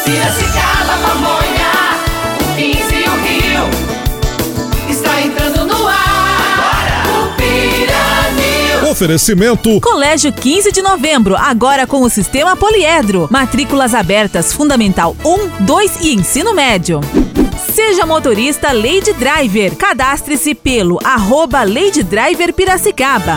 Piracicaba, Pamonha, o 15 e o Rio. Está entrando no ar. Agora. O Pira News. Oferecimento Colégio 15 de Novembro, agora com o sistema Poliedro. Matrículas abertas, Fundamental 1, 2 e Ensino Médio. Seja motorista Lady Driver. Cadastre-se pelo @Lady Driver Piracicaba.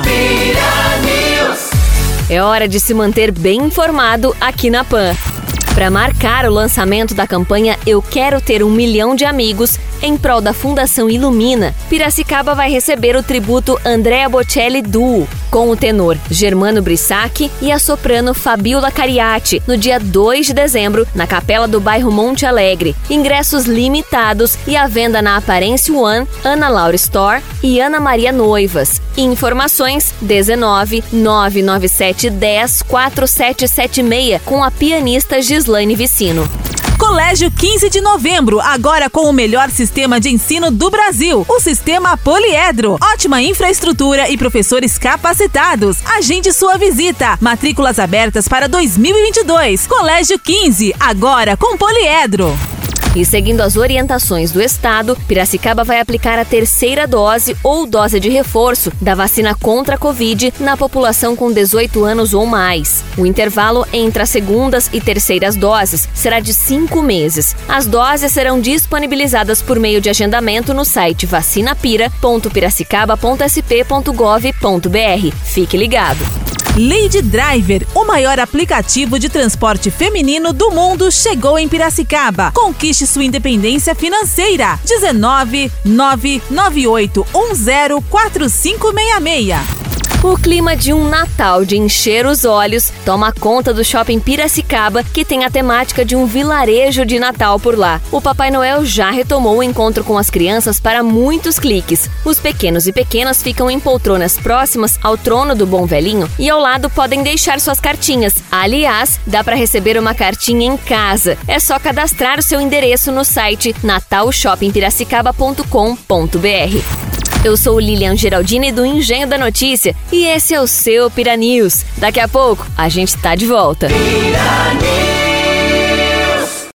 É hora de se manter bem informado aqui na PAN. Para marcar o lançamento da campanha Eu Quero Ter 1 Milhão de Amigos, em prol da Fundação Ilumina, Piracicaba vai receber o tributo Andrea Bocelli Duo, com o tenor Germano Brissac e a soprano Fabiola Cariati, no dia 2 de dezembro, na Capela do Bairro Monte Alegre. Ingressos limitados e à venda na Aparência One, Ana Laura Store e Ana Maria Noivas. Informações 19 997 10 4776, com a pianista Gislaine Vicino. Colégio 15 de Novembro, agora com o melhor sistema de ensino do Brasil, o sistema Poliedro. Ótima infraestrutura e professores capacitados. Agende sua visita. Matrículas abertas para 2022. Colégio 15, agora com Poliedro. E seguindo as orientações do Estado, Piracicaba vai aplicar a terceira dose ou dose de reforço da vacina contra a Covid na população com 18 anos ou mais. O intervalo entre as segundas e terceiras doses será de 5 meses. As doses serão disponibilizadas por meio de agendamento no site vacinapira.piracicaba.sp.gov.br. Fique ligado! Lady Driver, o maior aplicativo de transporte feminino do mundo, chegou em Piracicaba. Conquiste sua independência financeira. 19 998 10 4566. O clima de um Natal de encher os olhos toma conta do Shopping Piracicaba, que tem a temática de um vilarejo de Natal por lá. O Papai Noel já retomou o encontro com as crianças para muitos cliques. Os pequenos e pequenas ficam em poltronas próximas ao trono do Bom Velhinho e ao lado podem deixar suas cartinhas. Aliás, dá para receber uma cartinha em casa. É só cadastrar o seu endereço no site natalshoppingpiracicaba.com.br. Eu sou Lilian Geraldini do Engenho da Notícia e esse é o seu Pira News. Daqui a pouco a gente tá de volta.